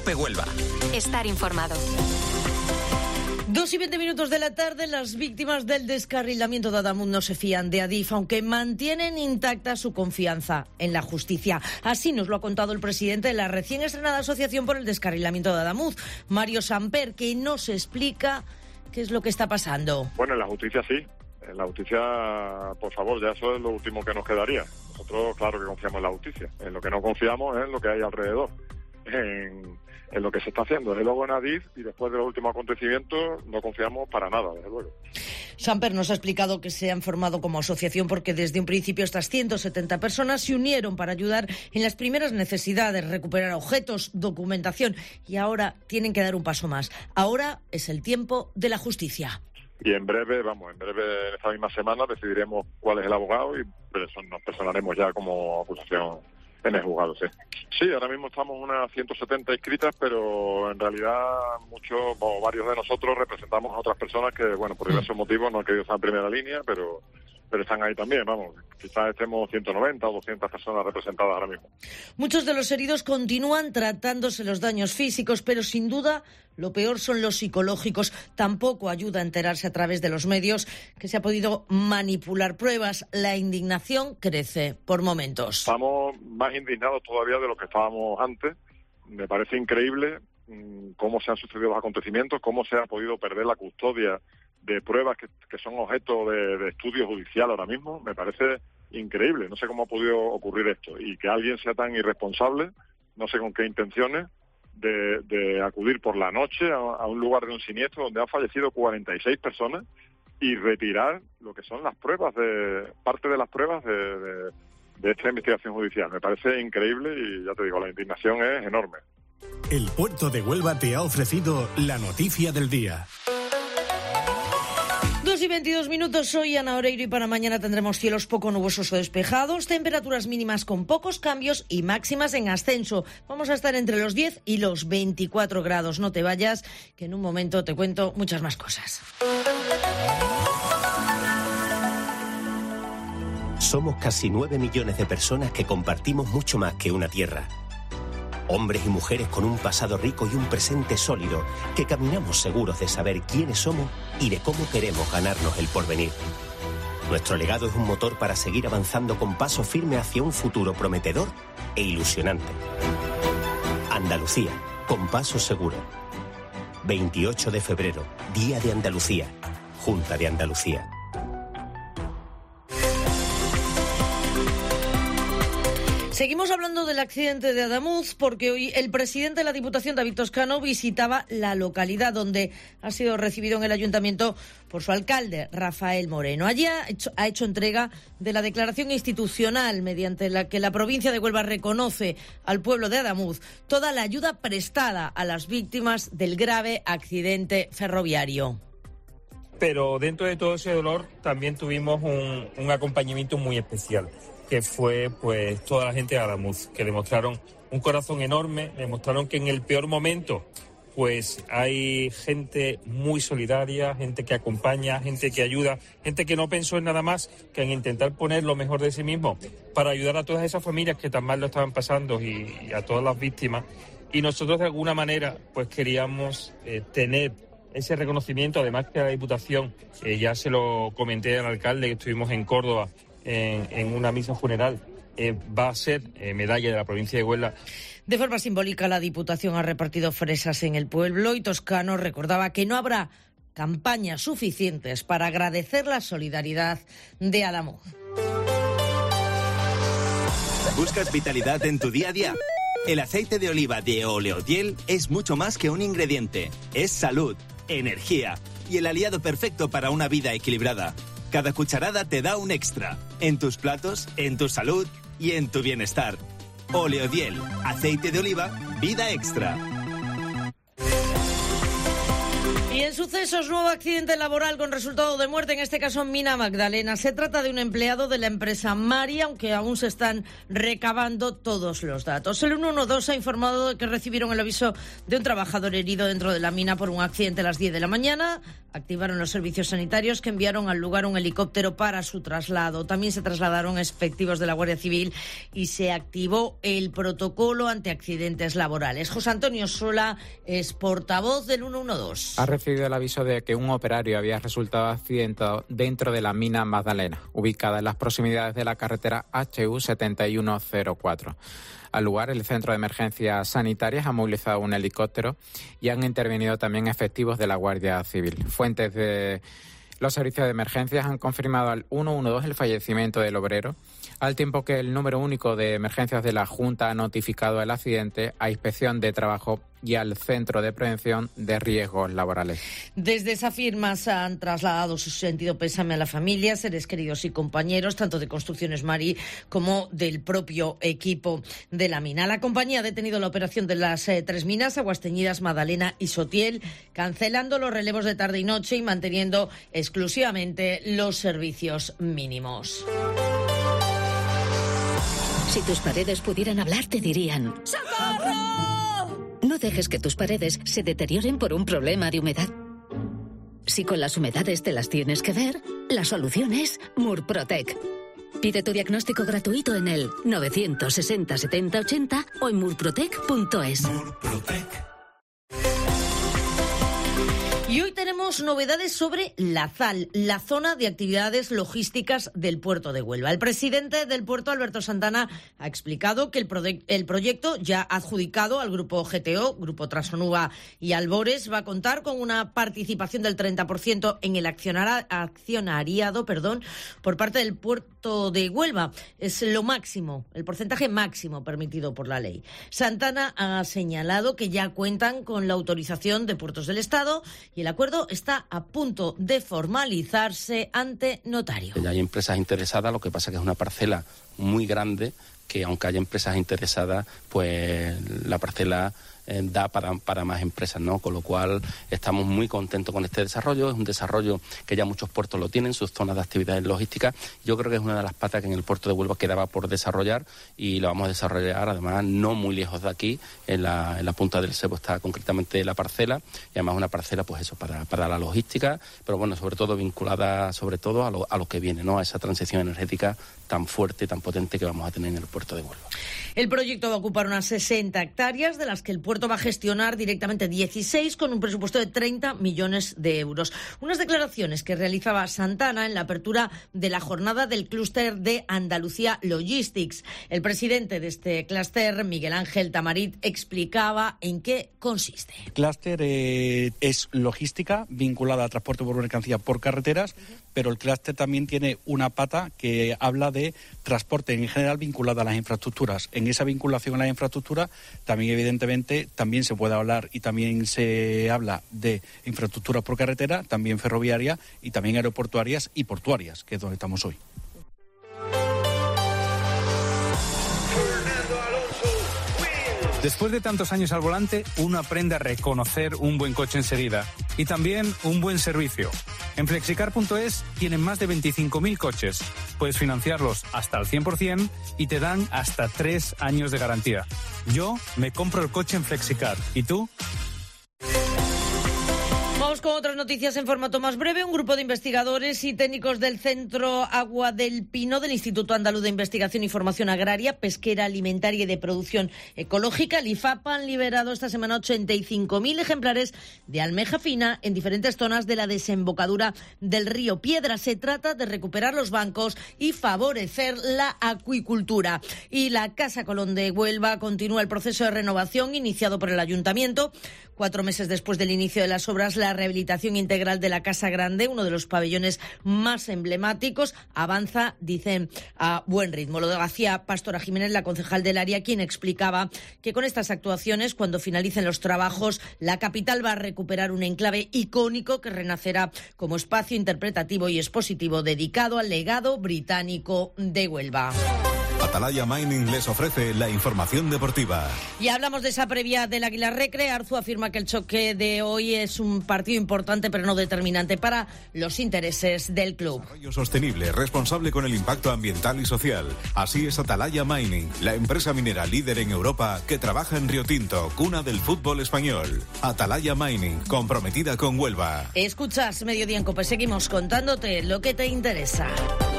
COPE Huelva. Estar informado. 2:20 de la tarde, las víctimas del descarrilamiento de Adamuz no se fían de Adif, aunque mantienen intacta su confianza en la justicia. Así nos lo ha contado el presidente de la recién estrenada Asociación por el Descarrilamiento de Adamuz, Mario Samper, que nos explica qué es lo que está pasando. Bueno, en la justicia sí. En la justicia, por favor, ya eso es lo último que nos quedaría. Nosotros, claro que confiamos en la justicia. En lo que no confiamos es en lo que hay alrededor. En lo que se está haciendo, desde luego en Adif, y después de los últimos acontecimientos no confiamos para nada, desde luego. Samper nos ha explicado que se han formado como asociación porque desde un principio estas 170 personas se unieron para ayudar en las primeras necesidades, recuperar objetos, documentación, y ahora tienen que dar un paso más. Ahora es el tiempo de la justicia. Y en breve, en esta misma semana decidiremos cuál es el abogado y nos personaremos ya como acusación en el juzgado, sí. Sí, ahora mismo estamos unas 170 inscritas, pero en realidad varios de nosotros representamos a otras personas que, bueno, por diversos motivos no han querido estar en primera línea, pero están ahí también, vamos. Quizás estemos 190 o 200 personas representadas ahora mismo. Muchos de los heridos continúan tratándose los daños físicos, pero sin duda lo peor son los psicológicos. Tampoco ayuda a enterarse a través de los medios que se ha podido manipular pruebas. La indignación crece por momentos. Estamos más indignados todavía de lo que estábamos antes. Me parece increíble cómo se han sucedido los acontecimientos, cómo se ha podido perder la custodia de pruebas que son objeto de estudio judicial ahora mismo. Me parece increíble. No sé cómo ha podido ocurrir esto. Y que alguien sea tan irresponsable, no sé con qué intenciones, de acudir por la noche a un lugar de un siniestro donde han fallecido 46 personas y retirar lo que son las pruebas, parte de las pruebas de esta investigación judicial. Me parece increíble y ya te digo, la indignación es enorme. El Puerto de Huelva te ha ofrecido la noticia del día. 2:22. Hoy, Ana Oreiro, y para mañana tendremos cielos poco nubosos o despejados, temperaturas mínimas con pocos cambios y máximas en ascenso. Vamos a estar entre los 10 y los 24 grados. No te vayas, que en un momento te cuento muchas más cosas. Somos casi 9 millones de personas que compartimos mucho más que una tierra. Hombres y mujeres con un pasado rico y un presente sólido, que caminamos seguros de saber quiénes somos y de cómo queremos ganarnos el porvenir. Nuestro legado es un motor para seguir avanzando con paso firme hacia un futuro prometedor e ilusionante. Andalucía, con paso seguro. 28 de febrero, Día de Andalucía, Junta de Andalucía. Seguimos hablando del accidente de Adamuz porque hoy el presidente de la Diputación, David Toscano, visitaba la localidad donde ha sido recibido en el ayuntamiento por su alcalde, Rafael Moreno. Allí ha hecho entrega de la declaración institucional mediante la que la provincia de Huelva reconoce al pueblo de Adamuz toda la ayuda prestada a las víctimas del grave accidente ferroviario. Pero dentro de todo ese dolor también tuvimos un acompañamiento muy especial, que fue pues toda la gente de Adamuz, que demostraron un corazón enorme, demostraron que en el peor momento pues hay gente muy solidaria, gente que acompaña, gente que ayuda, gente que no pensó en nada más que en intentar poner lo mejor de sí mismo para ayudar a todas esas familias que tan mal lo estaban pasando y a todas las víctimas. Y nosotros de alguna manera pues queríamos tener ese reconocimiento, además que la Diputación, ya se lo comenté al alcalde que estuvimos en Córdoba, en una misa funeral, va a ser medalla de la provincia de Huelva. De forma simbólica, la Diputación ha repartido fresas en el pueblo y Toscano recordaba que no habrá campañas suficientes para agradecer la solidaridad de Adamuz. ¿Buscas vitalidad en tu día a día? El aceite de oliva de Oleodiel es mucho más que un ingrediente. Es salud, energía y el aliado perfecto para una vida equilibrada. Cada cucharada te da un extra, en tus platos, en tu salud y en tu bienestar. Oleodiel, aceite de oliva, vida extra. Y En sucesos, nuevo accidente laboral con resultado de muerte, en este caso en Mina Magdalena. Se trata de un empleado de la empresa Mari, aunque aún se están recabando todos los datos. El 112 ha informado de que recibieron el aviso de un trabajador herido dentro de la mina por un accidente a las 10 de la mañana. Activaron los servicios sanitarios que enviaron al lugar un helicóptero para su traslado. También se trasladaron efectivos de la Guardia Civil y se activó el protocolo ante accidentes laborales. José Antonio Sola es portavoz del 112. Ha recibido el aviso de que un operario había resultado accidentado dentro de la mina Magdalena, ubicada en las proximidades de la carretera HU 7104. Al lugar, el Centro de Emergencias Sanitarias ha movilizado un helicóptero y han intervenido también efectivos de la Guardia Civil. Fuentes de los servicios de emergencias han confirmado al 112 el fallecimiento del obrero, al tiempo que el número único de emergencias de la Junta ha notificado el accidente a Inspección de Trabajo y al Centro de Prevención de Riesgos Laborales. Desde esa firma se han trasladado su sentido pésame a la familia, seres queridos y compañeros, tanto de Construcciones Mari como del propio equipo de la mina. La compañía ha detenido la operación de las tres minas, Aguas Teñidas, Magdalena y Sotiel, cancelando los relevos de tarde y noche y manteniendo exclusivamente los servicios mínimos. Si tus paredes pudieran hablar, te dirían: ¡socorro! No dejes que tus paredes se deterioren por un problema de humedad. Si con las humedades te las tienes que ver, la solución es Murprotec. Pide tu diagnóstico gratuito en el 960 70 80 o en murprotec.es. Murprotec. Y hoy tenemos novedades sobre la ZAL, la zona de actividades logísticas del puerto de Huelva. El presidente del puerto, Alberto Santana, ha explicado que el proyecto, ya adjudicado al grupo GTO, Grupo Trasonova y Albores, va a contar con una participación del 30% en el accionariado por parte del puerto de Huelva. Es lo máximo, el porcentaje máximo permitido por la ley. Santana ha señalado que ya cuentan con la autorización de Puertos del Estado y el acuerdo está a punto de formalizarse ante notario. Ya hay empresas interesadas, lo que pasa que es una parcela muy grande, que aunque haya empresas interesadas, pues la parcela da para más empresas, ¿no? Con lo cual estamos muy contentos con este desarrollo. Es un desarrollo que ya muchos puertos lo tienen, sus zonas de actividades logísticas. Yo creo que es una de las patas que en el puerto de Huelva quedaba por desarrollar y lo vamos a desarrollar, además, no muy lejos de aquí. En la punta del Sebo está concretamente la parcela, y además una parcela, pues eso, para la logística, pero bueno, sobre todo vinculada sobre todo a lo que viene, ¿no? A esa transición energética tan fuerte, tan potente que vamos a tener en el puerto de Huelva. El proyecto va a ocupar unas 60 hectáreas, de las que el puerto va a gestionar directamente 16, con un presupuesto de 30 millones de euros. Unas declaraciones que realizaba Santana en la apertura de la jornada del clúster de Andalucía Logistics. El presidente de este clúster, Miguel Ángel Tamarit, explicaba en qué consiste. El clúster es logística vinculada a transporte por mercancía por carreteras, pero el clúster también tiene una pata que habla de transporte en general vinculada a las infraestructuras. En esa vinculación a la infraestructura también, evidentemente, también se puede hablar y también se habla de infraestructuras por carretera, también ferroviaria y también aeroportuarias y portuarias, que es donde estamos hoy. Después de tantos años al volante, uno aprende a reconocer un buen coche enseguida y también un buen servicio. En Flexicar.es tienen más de 25.000 coches. Puedes financiarlos hasta el 100% y te dan hasta 3 años de garantía. Yo me compro el coche en Flexicar. ¿Y tú? Vamos con otras noticias en formato más breve. Un grupo de investigadores y técnicos del Centro Agua del Pino del Instituto Andaluz de Investigación y Formación Agraria, Pesquera, Alimentaria y de Producción Ecológica, el IFAP, han liberado esta semana 85.000 ejemplares de almeja fina en diferentes zonas de la desembocadura del río Piedra. Se trata de recuperar los bancos y favorecer la acuicultura. Y la Casa Colón de Huelva continúa el proceso de renovación iniciado por el Ayuntamiento. 4 meses después del inicio de las obras, la rehabilitación integral de la Casa Grande, uno de los pabellones más emblemáticos, avanza, dicen, a buen ritmo. Lo hacía Pastora Jiménez, la concejal del área, quien explicaba que con estas actuaciones, cuando finalicen los trabajos, la capital va a recuperar un enclave icónico que renacerá como espacio interpretativo y expositivo dedicado al legado británico de Huelva. Atalaya Mining les ofrece la información deportiva. Y hablamos de esa previa del Águila Recre. Arzu afirma que el choque de hoy es un partido importante pero no determinante para los intereses del club. Desarrollo sostenible, responsable con el impacto ambiental y social. Así es Atalaya Mining, la empresa minera líder en Europa que trabaja en Río Tinto, cuna del fútbol español. Atalaya Mining, comprometida con Huelva. Escuchas Mediodía en COPE. Seguimos contándote lo que te interesa.